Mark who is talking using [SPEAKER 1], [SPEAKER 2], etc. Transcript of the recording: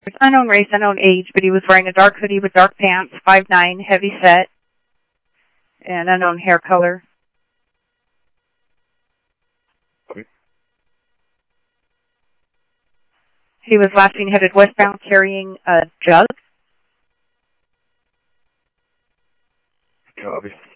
[SPEAKER 1] Unknown race, unknown age, but he was wearing a dark hoodie with dark pants, 5'9", heavy set, and unknown hair color.
[SPEAKER 2] Okay.
[SPEAKER 1] He was last seen headed westbound carrying a jug.
[SPEAKER 2] Copy.